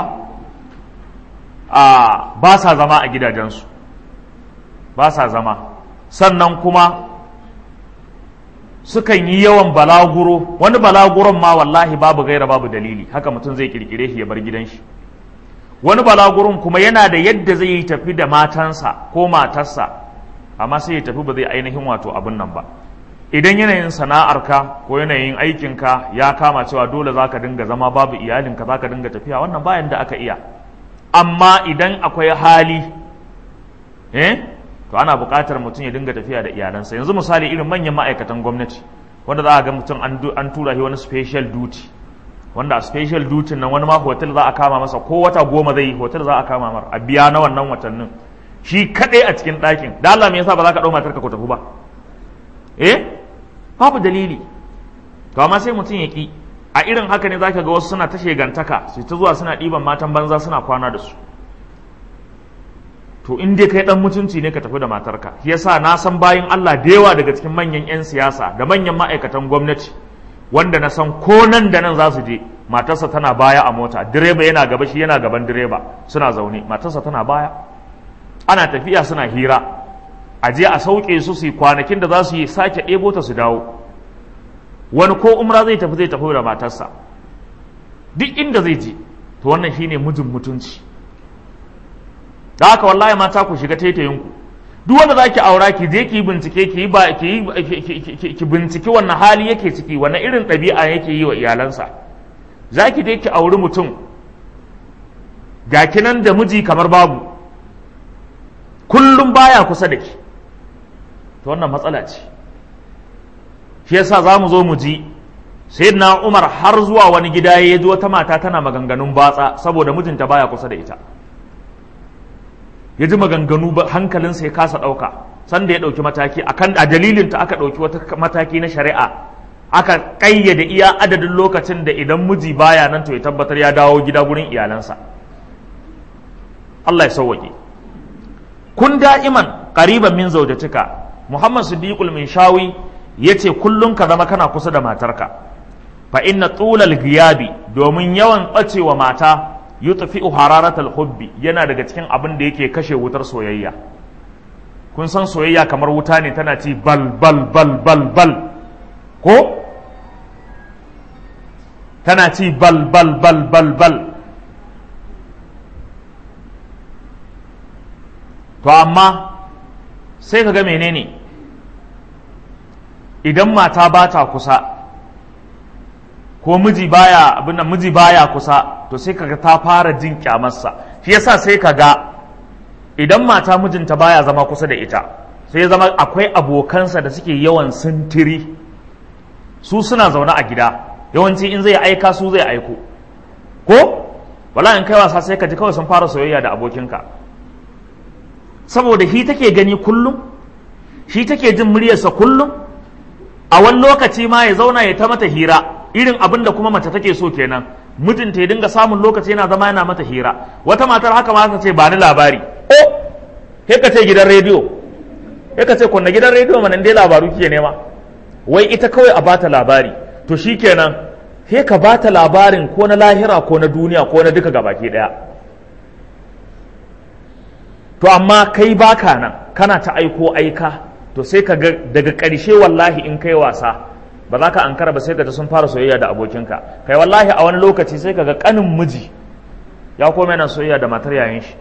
ba sa zama a gidajensu, ba sa zama, sannan kuma sukan yi yawan balaguro. Wani balaguron ma wallahi babu gaira babu dalili, haka mutum zai kirkire shi ya bar gidan shi. Wani balaguron kuma yana da yadda zai yi tafi da matansa ko matarsa, amma sai ya tafi ba zai ainihin wato abin nan ba. Idan yanayin sana'arka ko yanayin aikinka ya kama cewa dole za ka dinga zama babu iyalinka, za ka dinga tafiya, wannan bayan da aka iya. Amma idan akwai hali to ana buƙatar mutum ya dinga tafiya da iyalansa. Yanzu misali irin manyan ma'aikatan gwamnati wanda za a ga mutum an tura shi wani special duty, wanda a special duty nan wani ma hotel za a kama masa, ko wata 10 zai yi hotel za a kama mar a biya na wannan watannin, shi kaɗai a cikin ɗakin. Da Allah me yasa ba za ka ɗau matarka ku tafi ba? Babu dalili. To amma sai mutum ya ki. A irin haka ne zaka ga wasu suna ta shegantaka, su ta zuwa suna ɗiban matan banza suna kwana da su. To in dai kai dan mutunci ne ka tafi da matarka. Shi yasa na san bayin Allah da yawa daga cikin manyan 'yan siyasa da manyan ma'aikatan gwamnati wanda na san ko nan da nan za su je, matarsa tana baya a mota, direba yana gaba, shi yana gaban direba, suna zaune, matarsa tana baya. Ana tafiya suna hira, a je a sauke su su kwanakin da za su yi sake ɗebo ta su dawo. Wani ko umra zai tafi da matarsa, duk inda zai je. To wannan shine mijin mutunci. Da haka wallahi mata ku shiga taitayinku. Duk wanda zaki aura ki je ki bincike, ki binciki wannan hali yake ciki, wannan irin ɗabi'a yake yi wa iyalansa. Zaki dai ki auri mutum ga kinan da miji kamar babu, kullum baya kusa da ki, to wannan matsala ce. Shi yasa za mu zo mu ji sayyidina Umar har zuwa wani gida ya ji wata mata tana maganganun batsa saboda mijinta baya kusa da ita. Ya ji maganganu hankalinsa ya kasa ɗauka, sanda ya ɗauki mataki a dalilinta aka ɗauki wata mataki na shari'a, aka ƙayyade iya adadin lokacin da idan miji baya nan to ya tabbatar ya dawo gida gurin iyalansa. Allah ya sauwaƙe. Kun da'iman qariban min zawjatika. Muhammad Siddiqul Minshawi yace kullum ka zama kana kusa da matarka. Fa inna tulal ghiyabi, domin yawan bacewa mata, yutfi'u hararatal hubbi, yana daga cikin abin da yake kashe wutar soyayya. Kun san soyayya kamar wuta ne, tana ci bal bal bal bal bal, ko tana ci bal bal bal bal bal. To amma sai ka ga menene, idan mata ba ta kusa ko miji baya kusa, to sai kaga ta fara jin kyamarsa. Shi yasa sai kaga idan mata mijinta baya zama kusa da ita, sai ya zama akwai abokansa da suke yawan sintiri, su suna zaune a gida, yawanci in zai aika su zai aiko, ko wala in kai wasa sai ka ji kawai sun fara soyayya da abokinka, saboda shi take gani kullum, shi take jin muryarsa kullum. A wani lokaci ma ya zauna ya ta mata hira, irin abin da kuma mace take so kenan, mijinta ya dinga samun lokaci yana zama yana mata hira. Wata matar haka ma ta ce ba ni labari, sai ka ce gidan rediyo, sai ka ce kunna gidan rediyo mana dai labaru kike nema, wai ita kawai a bata labari. To shi kenan sai ka bata labarin ko na lahira ko na duniya ko na duka gabaki daya. To amma kai baka nan, kana ta aika, to sai ka ga daga ƙarshe wallahi in kai wasa ba za ka ankara ba, sai ka ta sun fara soyayya da abokinka. Kai wallahi a wani lokaci sai ka ga ƙanin miji ya koma yana soyayya da matar yayin shi,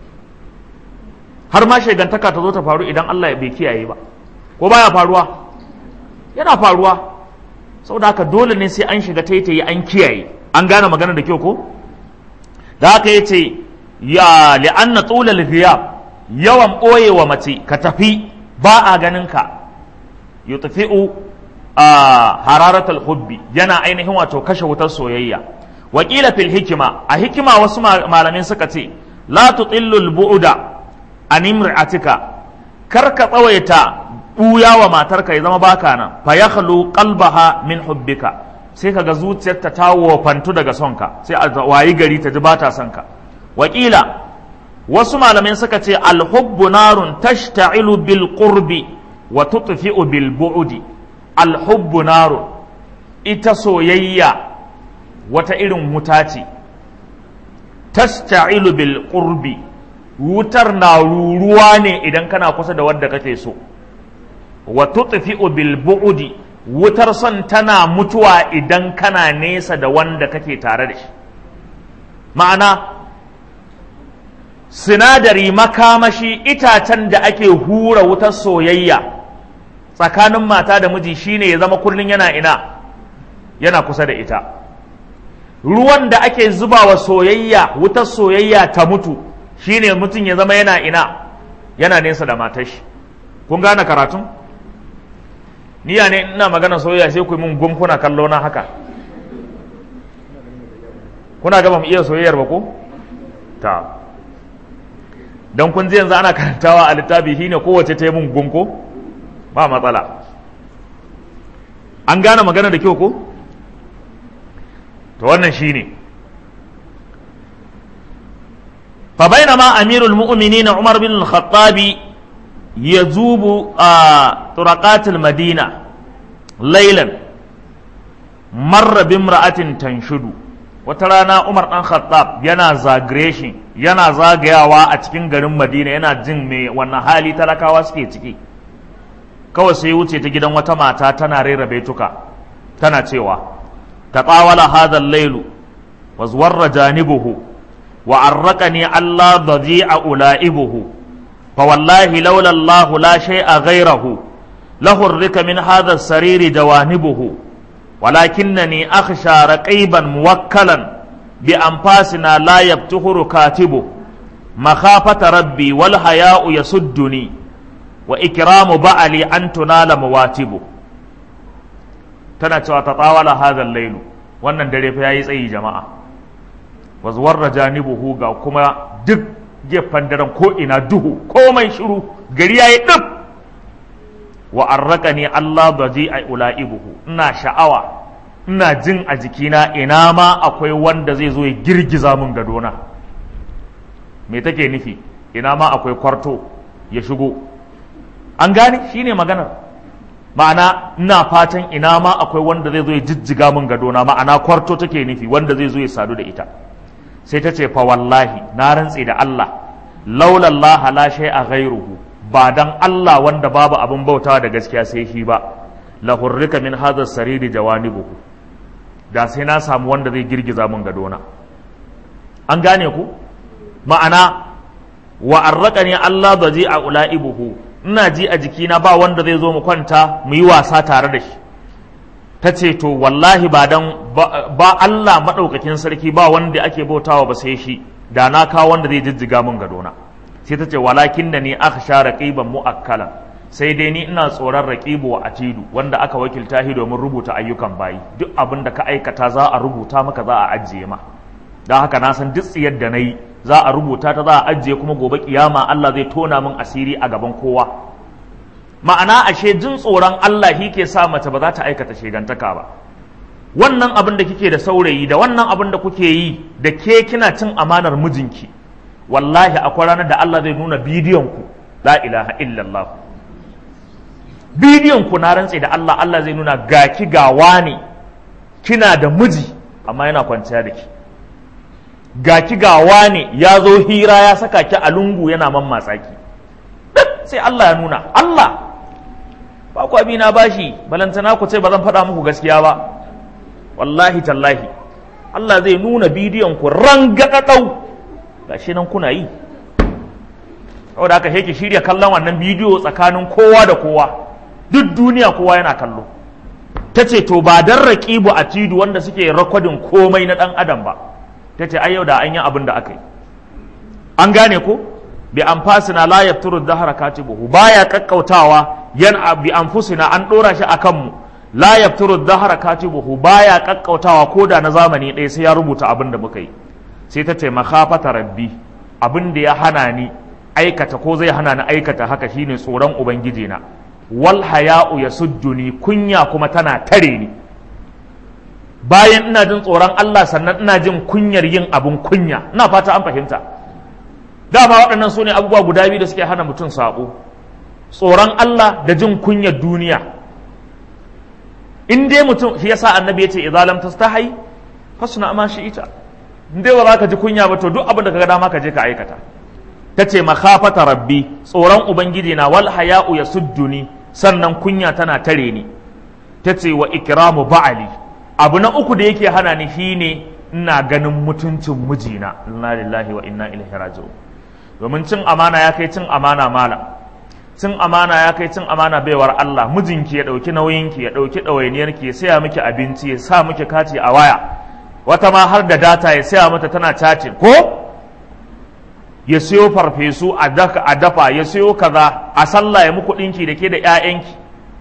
har ma shegantaka ta zo ta faru idan Allah bai kiyaye ba. Ko baya faruwa? Yana faruwa. Saboda haka dole ne sai an shiga taitayi an kiyaye. An gane magana da kyau ko? Da haka yace ya li'anna tulal ghiyab, yawan ɓoyewa mace ka tafi ba a ganin ka, yutfi'u hararatal hubbi, yana ainihin wato kashe wutar soyayya. Wakila fil hikima, a hikima wasu malamin suka ce la tutillul bu'da an imra'atika, kar ka tsawaita buya wa matarka ya zama baka nan, fa yakhlu qalbaha min hubbika, sai kaga zuciyarta ta wofantu daga sonka, sai a wayi gari ta ji bata son ka. Wakila wasu malamai suka ce alhubbu narun tashta'ilu bil qurbi wa tutfi'u bil bu'di. Alhubbu narun, ita soyayya wata irin wuta ce tashta'ilu bil qurbi, wutar na ruruwa ne idan kana kusa da wadda kake so, wa tutfi'u bil bu'di, wutar son tana mutuwa idan kana nesa da wanda kake tare da shi. Ma'ana sinadari, makamashi, itacen da ake hura wutar soyayya tsakanin mata da miji shine ya zama kullun yana kusa da ita. Ruwan da ake zuba wa soyayya, wutar soyayya ta mutu, shine mutum ya zama yana nesa da matar shi. Kun gane karatun? Niya ne ina magana soyayya sai ku yi mun gumfuna kallo na haka. Kuna ga ba mu iya soyayyar ba ko? Ta. Dan kun ji yanzu ana karantawa a littafi shine kowace ta yi mun gumko? Ba matsala. An gane magana da kyau ko? To wannan shine. Fa bainama amirul mu'minin Umar bin al-Khattabi yazubu turaqatil Madina laylan marra bimra'atin tanshudu. Wata rana Umar dan Khattab yana yana zagayawa a cikin garin Madina, yana jin me wannan hali talakawa suke ciki. Kawai sai wuce ta gidan wata mata tana rera baituka, tana cewa تطاول هذا الليل وازور جانبه وعرقني الله ضجيع أولائبه فوالله لولا الله لا شيء غيره لهرك من هذا السرير جوانبه ولكنني أخشى رقيبا موكلا بأنفاسنا لا يبتهر كاتبه مخافة ربي والحياء يسدني وإكرام بعلي أن تنال مواتبه. Tana cewa ta tsawala hadal lailu, wannan dare fa yayi tsayi jama'a. Wazwarra janibuhu, ga kuma duk gefen daren ko ina duhu, komai shiru, gari yayi dub. Wa arraqani Allah daji'a ulaibuhu, ina sha'awa, ina jin a jikina ina ma akwai wanda zai zo ya girgiza mun gadona. Me take nufi? Ina ma akwai kwarto ya shigo. An gane shine maganar. Ma'ana ina fatan ina ma akwai wanda zai zo ya jijjiga min gadona, ma'ana kwarto take nufi, wanda zai zo ya sadu da ita. Sai ta ce fa wallahi na rantse da Allah, laula Allah la shay'a ghairuhu, ba dan Allah wanda babu abin bautawa da gaskiya sai shi ba, la hurrika min hadha sariri jawanibuhu, da sai na samu wanda zai girgiza min gadona. An gane ku? Ma'ana wa arraqani Allah daji'a ulaibuhu, ina ji a jikina ba wanda zai zo mu kwanta mu yi wasa tare da shi. Ta ce to wallahi ba Allah maɗaukakin sarki ba wanda ake bautawa ba sai shi, da na kawo wanda zai jijjiga min gadona. Sai ta ce walakin da ni akhsha raqiban mu'akkalan, sai dai ni ina tsoron raqibu wa atidu, wanda aka wakilta shi domin rubuta ayyukan bayi. Duk abin da ka aikata za a rubuta maka, za a ajiye ma. Don haka na san duk tsiyar da na yi za a rubuta ta, za a ajiye, kuma gobe kiyama Allah zai tona min asiri a gaban kowa. Ma'ana ashe jin tsoron Allah shi ke sa mace ba za ta aikata shegantaka ba. Wannan abin da kike da saurayi, da wannan abin da kuke yi, da ke kina cin amanar mijinki, wallahi akwai ranar da Allah zai nuna bidiyon ku, la ilaha illallah, bidiyon ku na rantse da Allah, Allah zai nuna ga ki gawa ne, kina da miji amma yana kwanciya da ki, ga ki gawa ne ya zo hira ya saka ki a lungu yana mammatsa ki, sai Allah ya nuna. Allah ba ku abina bashi, balantana ku ce ba zan faɗa muku gaskiya ba, wallahi tallahi Allah zai nuna bidiyon ku rangadadau gashi nan kuna yi. Saboda haka yake shirya kallon wannan bidiyo tsakanin kowa da kowa, duk duniya kowa yana kallo. Ta ce to ba dan raqibu atidu wanda suke rakwadin komai na dan adam ba, ta ce ai yau da an yi abin da aka yi. An gane ko? Bi anfasina la yafturu dhahra katibuhu, baya kakkautawa yan bi anfusina, an dora shi akan mu, la yafturu dhahra katibuhu, baya kakkautawa koda na zamani ɗaya sai ya rubuta abin da muka yi. Sai ta ce makhafata rabbi, abin da ya hana ni aikata ko zai hana ni aikata haka shine tsoron ubangiji na, wal haya'u yasudduni, kunya kuma tana tare ni. Bayan ina jin tsoron Allah, sannan ina jin kunyar yin abin kunya. Ina fata an fahimta. Dama waɗannan su ne abubuwa guda biyu da suke hana mutum saƙo, tsoron Allah da jin kunyar duniya. In dai mutum, shi yasa annabi ya ce idza lam tastahi fasna ma shi ita dai ba za ka ji kunya ba to duk abin da ka ga dama ka je ka aikata. Ta ce makhafata rabbi, tsoron ubangiji na, wal haya'u yasudduni, sannan kunya tana tare ni. Ta ce wa ikramu ba'ali, abu na uku da yake hana ni shine ina ganin mutuncin mijina. Inna lillahi wa inna ilaihi raji'un. Domin cin amana ya kai cin amana malam, cin amana ya kai cin amana baiwar Allah. Mijinki ya ɗauki nauyinki, ya ɗauki ɗawainiyarki, ya saya miki abinci, ya sa miki kati a waya, wata ma har da data ya saya mata tana chatting ko ya siyo farfesu a dafa, ya siyo kaza a sallah ya muku ɗinki da ke da 'ya'yanki.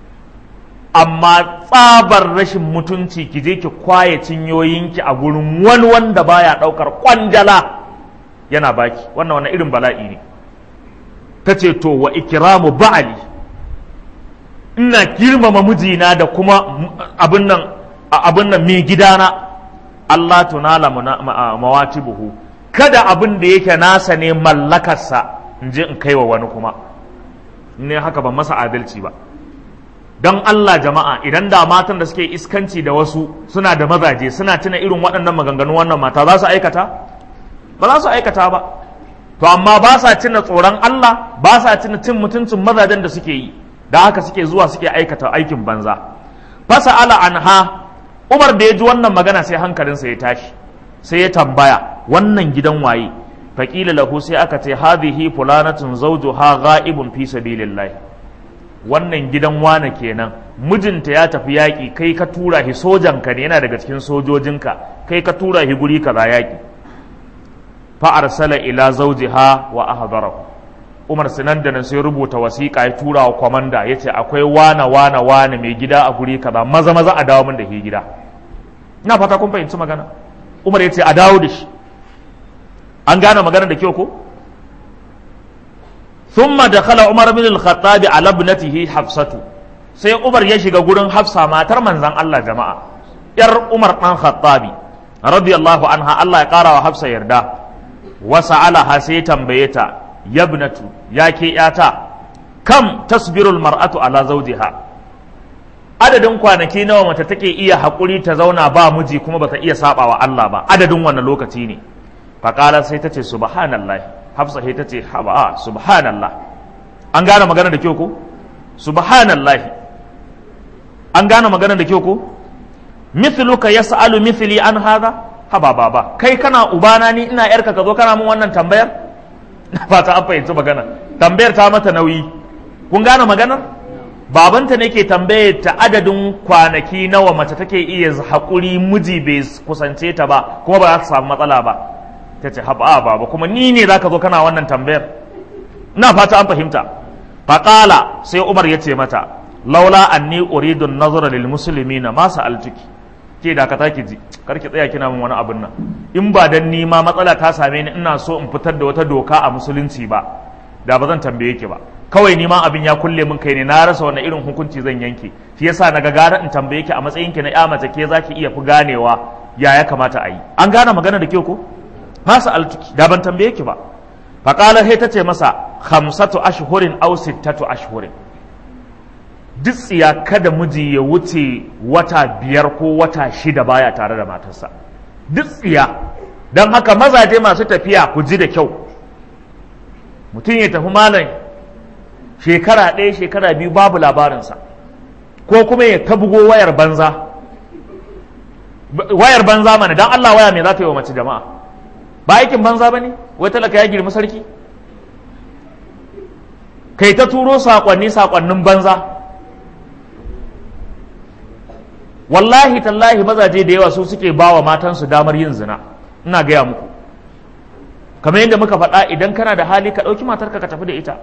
Amma tsabar rashin mutunci ki je ki kwaye cinyoyinki a gurin wani wanda baya ɗaukar kwanjala yana baki, wannan wani irin bala'i ne. Ta ce to wa ikramu ba'ali, ina girmama mijina da kuma abin nan mai gidana. Allah tunala mawatibuhu, kada abin da yake nasa ne mallakarsa in je in kai wa wani kuma, ne haka ban masa adalci ba. Don Allah jama'a, idan da matan da suke iskanci da wasu suna da mazaje suna tuna irin waɗannan maganganu wannan mata za su aikata? Ba za su aikata ba. To amma ba sa tuna tsoron Allah, ba sa tuna cin mutuncin mazajen da suke yi, da haka suke zuwa suke aikata aikin banza. Fasa'ala anha, Umar da ya ji wannan magana sai hankalinsa ya tashi, sai ya tambaya wannan gidan waye. Faƙila lahu, sai aka ce hadhihi fulanatun zawjuha ghaibun fi sabilillah. Wannan gidan wane kenan, mijinta ya tafi yaƙi, kai ka tura shi, sojanka ne, yana daga cikin sojojinka, kai ka tura shi guri kaza yaƙi. Fa arsala ila zawjiha wa ahdarahu. Umar sinan da nan sai rubuta wasiƙa ya tura wa kwamanda, ya ce akwai wane mai gida a guri kaza, maza a dawo min da shi gida. Ina fata kun fahimci magana. Umar ya ce a dawo da shi. An gane magana da kyau ko? Thumma dakhala Umar bin al-Khattab ala ibnatihi Hafsatu. Sai Umar ya shiga gurin Hafsa, matar manzon Allah jama'a, yar Umar dan Khattabi radiyallahu anha, Allah ya kara wa Hafsa yarda. Wa sa'alaha, sai tambaye ta, yabnatu, ya ke yata, kam tasbirul mar'atu ala zawjiha, adadin kwanaki nawa mace take iya haƙuri ta zauna ba miji kuma bata iya saba wa Allah ba, adadin wannan lokaci ne. Faqala, sai tace subhanallah. Hafsa sai tace haba, subhanallah. An gane magana da kyau ko? Subhanallah. An gane magana da kyau ko? Mithluka yas'alu mithli an hadha. Haba baba, kai kana ubana ni ina yarka ka zo kana mun wannan tambayar? Fata an fahimci magana. Tambayar ta mata nauyi. Kun gane maganar? Babanta ne ke tambaye ta adadin kwanaki nawa mace take iya haƙuri miji bai kusance ta ba kuma ba za ta samu matsala ba. Ta ce haɓa baba, kuma ni ne za ka zo kana wannan tambayar? Ina fata an fahimta. Faƙala, sai Umar ya ce mata, laula anni uridu nazara lil muslimina ma sa'altuki. Ke da ka taki ji, kar ki tsaya kina min wani abin nan. In ba dan ni ma matsala ta same ni ina so in fitar da wata doka a musulunci ba, da ba zan tambaye ki ba. Kawai ni ma abin ya kulle min kai ne, na rasa wani irin hukunci zan yanke. Shi yasa na ga gara in tambaye ki a matsayin ki na ya mace, ke zaki iya fi ganewa ya kamata a yi. An gane magana da ke ko? Masa altuki, da ban tambaye ki ba. Faqala, sai ta ce masa 5 ashhurin aw 6 ashhurin. Duk tsiya kada miji ya wuce wata 5 ko wata 6 baya tare da matarsa. Duk tsiya. Don haka mazaje masu tafiya ku ji da kyau. Mutum ya tafi malam shekara 1 shekara 2 babu labarinsa, ko kuma ya tabugo wayar banza. Wayar banza mana, don Allah waya me za ta yi wa mace jama'a? Ba aikin banza ba ne? Wai talaka ya girma sarki? Kai ta turo saƙonnin banza. Wallahi tallahi mazaje da yawa su suke ba wa matansu damar yin zina. Ina gaya muku, kamar yadda muka faɗa, idan kana da hali ka ɗauki matarka ka tafi da ita.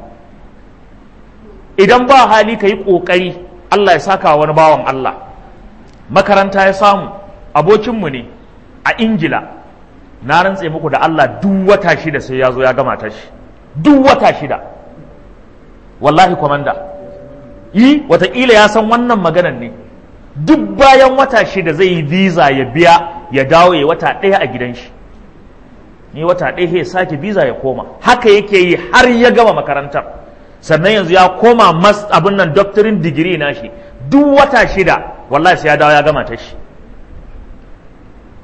Idan ba hali ka yi ƙoƙari. Allah ya saka wani bawan Allah, makaranta ya samu, abokinmu ne a Ingila. Na rantse muku da Allah, duk wata 6 sai ya zo ya gama ta shi. Duk wata 6. Wallahi kwamanda, wataƙila ya san wannan maganan ne. Duk bayan wata 6 zai yi visa ya biya ya dawo ya wata 1 a gidan shi. Ni wata 1 ya sake visa ya koma. Haka yake yi har ya gama makarantar. Sannan yanzu ya koma abin nan doctorate degree na shi. Duk wata 6 wallahi sai ya dawo ya gama ta shi.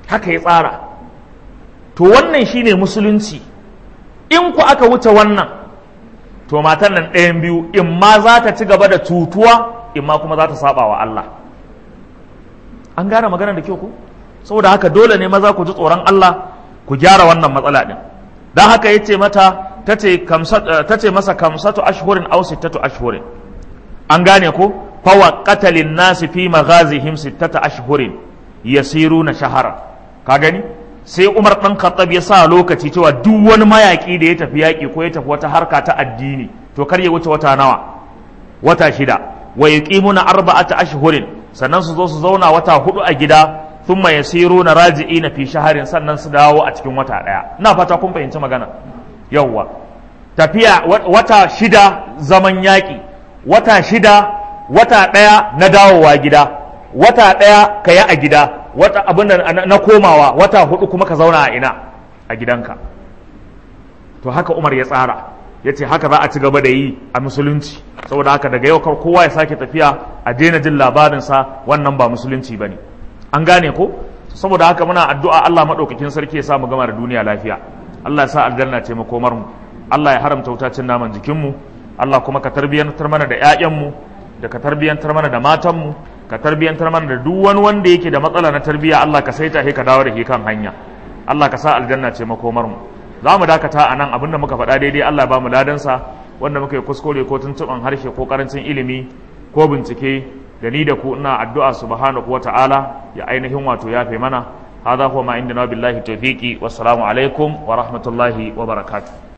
haka ya tsara. To wannan shine musulunci. In ku aka wuce wannan, to matan nan ɗayan biyu, in ma za ta ci gaba da cutuwa, in ma kuma za ta saba wa Allah. An gane maganar da kyau ku? Saboda haka dole ne maza ku ji tsoron Allah, ku gyara wannan matsala ɗin. Don haka ya ce mata, ta ce masa kamsatu ashhurin aw sittatu ashhurin. An gane ko? Fawa qatalin nasi fi maghazihim sittata ashhurin yasiruna shahara. Ka gani? Sai Umar ɗan Khattab ya sa lokaci cewa duk wani mayaƙi da ya tafi yaƙi ko ya tafi wata harka ta addini to kar ya wuce wata nawa? Wata 6. Wa yuqimuna 4 ashhurin, sannan su zo su zauna wata 4 a gida, thumma yasiruna raji'ina fi shaharin, sannan su dawo a cikin wata 1. Ina fata kun fahimci magana. Yawwa. Tafiya wata 6 zaman yaƙi, wata 6 wata 1 na dawowa gida, wata 1 ka yi a gida, wata abin da na komawa, wata 4 kuma ka zauna a ina? A gidanka. To haka Umar ya tsara, ya ce haka za a ci gaba da yi a musulunci. Saboda haka daga yau kar kowa ya sake tafiya a daina jin labarinsa, wannan ba musulunci ba ne. An gane ko? Saboda haka muna addu'a Allah maɗaukakin sarki ya sa mu gama da duniya lafiya. Allah ya sa aljanna ce makomar mu. Allah ya haramta wutacin naman jikinmu. Allah kuma ka tarbiyantar mana da 'ya'yanmu, da ka tarbiyantar mana da matanmu, ka tarbiyantar mana da duk wani wanda yake da matsala na tarbiya. Allah ka saita shi ka dawo da shi kan hanya. Allah ka sa aljanna ce makomar mu. Za mu dakata a nan, abinda muka faɗa daidai Allah ba mu ladansa, wanda muka yi kuskure ko tuntuɓan harshe ko karancin ilimi ko bincike, da ni da ku ina addu'a subhanahu wata'ala ya ainihin wato yafe mana. Hadha huwa ma indana billahi tawfiqi, wassalamu alaikum wa rahmatullahi wa barakatuh.